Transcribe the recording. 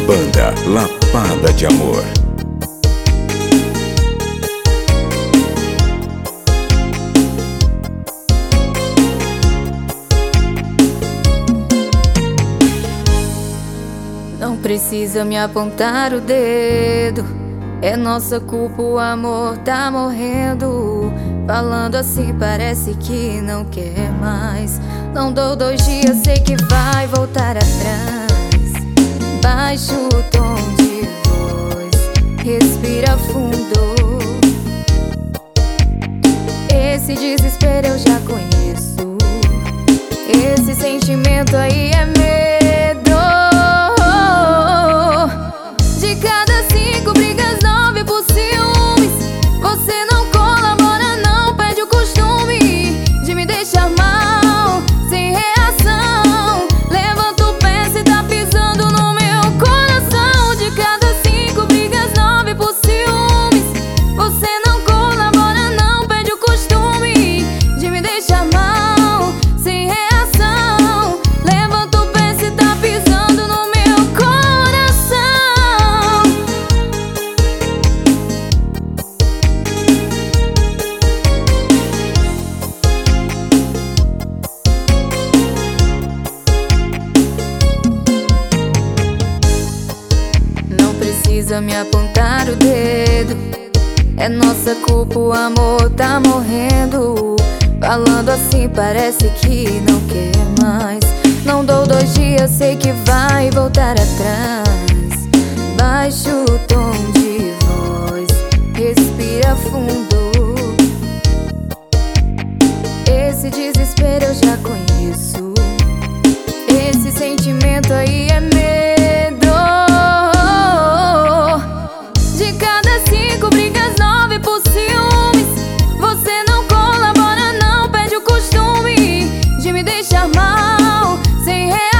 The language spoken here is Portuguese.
Banda Lapada de Amor. Não precisa me apontar o dedo, é nossa culpa, o amor tá morrendo. Falando assim parece que não quer mais. Não dou 2 dias, sei que vai voltar atrás. Baixa o tom de voz, respira fundo. Esse desespero eu já conheço. Esse sentimento aí é medo. De cada 5 brigas, 9 por ciúmes. Você não colabora, não perde o costume de me deixar mal, sem reação. Levanta o pé, cê tá pisando no meu coração. De cada 5 brigas, 9 por ciúmes. Você não colabora, não perde o costume de me deixar mal, sem reação. Levanta o pé, cê tá pisando no meu coração. Não precisa me apontar o dedo, é nossa culpa, o amor tá morrendo. Falando assim parece que não quer mais. Não dou 2 dias, sei que vai voltar atrás. Baixa o tom de voz, respira fundo. Esse desespero eu já conheço. Esse sentimento aí é medo. De cada 5 brigas, 9 por ciúmes. Você não colabora, não perde o costume de me deixar mal, sem reação.